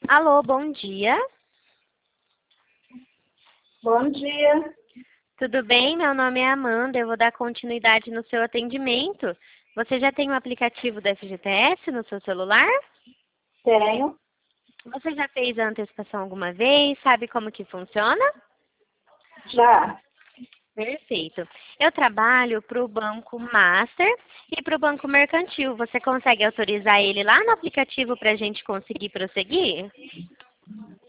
Alô, bom dia. Bom dia. Tudo bem? Meu nome é Amanda. Eu vou dar continuidade no seu atendimento. Você já tem o aplicativo da FGTS no seu celular? Tenho. Você já fez a antecipação alguma vez? Sabe como que funciona? Já. Perfeito. Eu trabalho para o Banco Master e para o Banco Mercantil. Você consegue autorizar ele lá no aplicativo para a gente conseguir prosseguir?